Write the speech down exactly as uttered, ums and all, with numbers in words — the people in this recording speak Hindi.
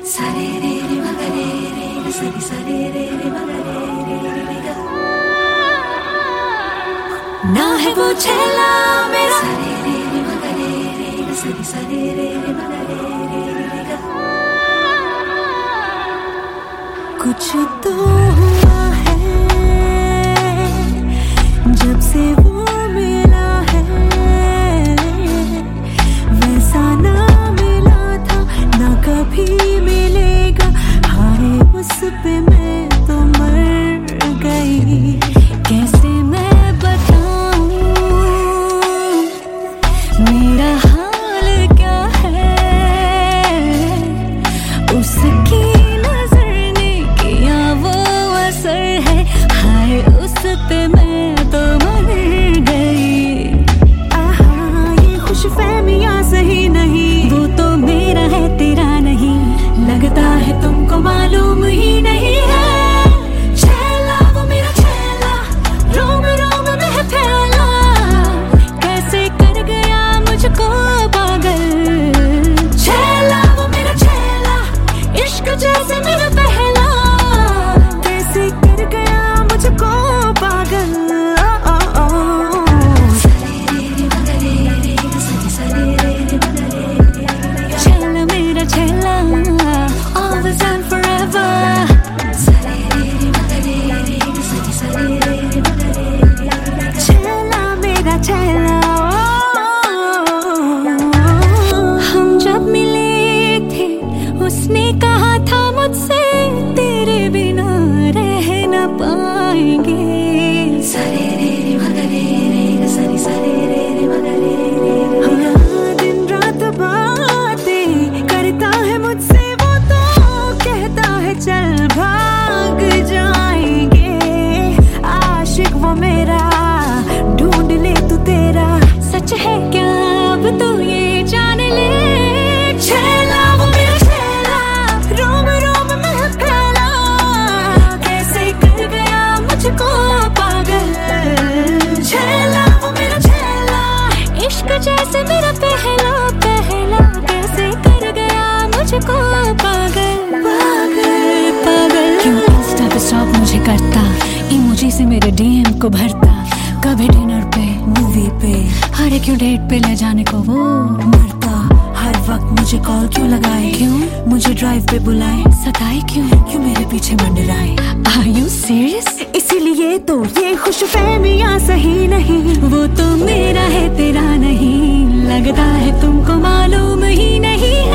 सरे रे रे मगरे रे सरी सरे रे रे मगरे रे रे गा ना है वो छेला मेरा सरे रे रे मगरे रे सरी सरे रे रे मगरे रे गा कुछ तो हुआ है जब से वो मिला है, वैसा ना मिला था ना कभी मिलेगा। हाय उस पे मैं तो मर गई, कैसे मैं बताऊं मेरा हाल क्या है। उसकी नजर ने किया वो असर है, हाय उस पे मैं तो मर गई। आहा ये खुशफहमियां सही नहीं, वो तो मेरा है तेरा नहीं। लगता है तुमको मालूम ही नहीं है। छेला वो मेरा छेला, रोम रोम में फैला, कैसे कर गया मुझको पागल। छेला वो मेरा छेला, इश्क जैसे मेरा पहला, कैसे कर गया मुझको पागल। छेला मेरा छेला, always and forever। छेला मेरा छेला। हम जब मिले थे उसने कहा था मुझसे, तेरे बिना रह न पाएंगे। सरे रे रे मगरे रे सरी सरे रे रे मगरे रे। हाँ दिन रात बातें करता है मुझसे वो, तो कहता है चल भाग जाएंगे। आशिक वो मेरा, ढूंढ ले तू तेरा। सच है क्या अब तू ये जान ले। छेला वो मेरा छेला, रोम रोम में फैला, कैसे कर गया मुझको पागल। छेला वो मेरा छेला, इश्क जैसे मेरा पहला पहला, कैसे कर गया मुझको पागल पागल पागल। क्यों इंस्टा पे स्टॉप मुझे करता, इमोजी से मेरे डीएम को भरता, कभी डिनर पे मूवी पे, हर क्यों डेट पे ले जाने को वो मरता। हर वक्त मुझे कॉल क्यों लगाए, क्यों मुझे ड्राइव पे बुलाए, सताए क्यों क्यों मेरे पीछे मंडराए। Are you serious? इसीलिए तो ये खुशफहमियां सही नहीं, वो तो मेरा है तेरा नहीं। लगता है तुमको मालूम ही नहीं